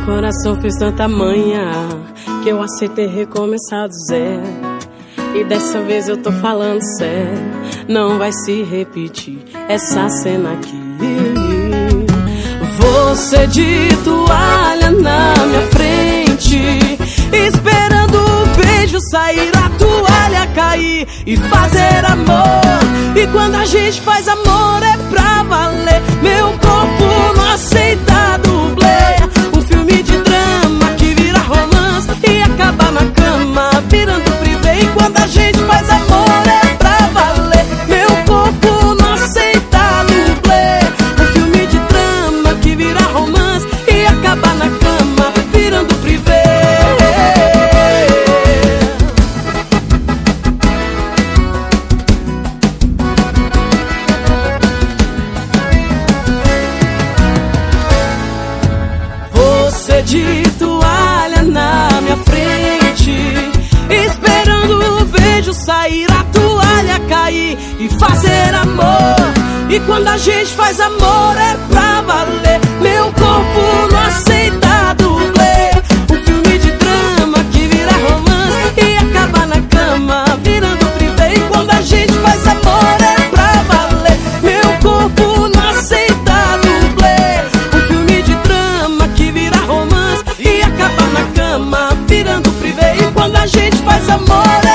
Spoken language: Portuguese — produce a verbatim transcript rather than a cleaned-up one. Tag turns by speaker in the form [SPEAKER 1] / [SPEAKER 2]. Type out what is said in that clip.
[SPEAKER 1] coração fez tanta manha que eu aceitei recomeçar do zero. E dessa vez eu tô falando sério, não vai se repetir essa cena aqui. Você de toalha na minha frente, esperando o beijo sair, a toalha cair e fazer amor. E quando a gente faz amor é pra valer. Meu corpo não aceita dublê. Um filme de drama que vira romance e acaba na cama virando privê. E quando a gente faz amor é pra valer. Meu corpo não aceita dublê. Um filme de drama que vira romance e acaba na cama virando privê. Você de toalha na minha frente, esperando o beijo sair, a toalha cair e fazer amor. E quando a gente faz amor é pra valer. Meu corpo não aceita dublê. Um filme de drama que vira romance e acaba na cama virando privê. E quando a gente faz amor é pra valer. Meu corpo não aceita dublê. Um filme de drama que vira romance e acaba na cama virando privê. E quando a gente faz amor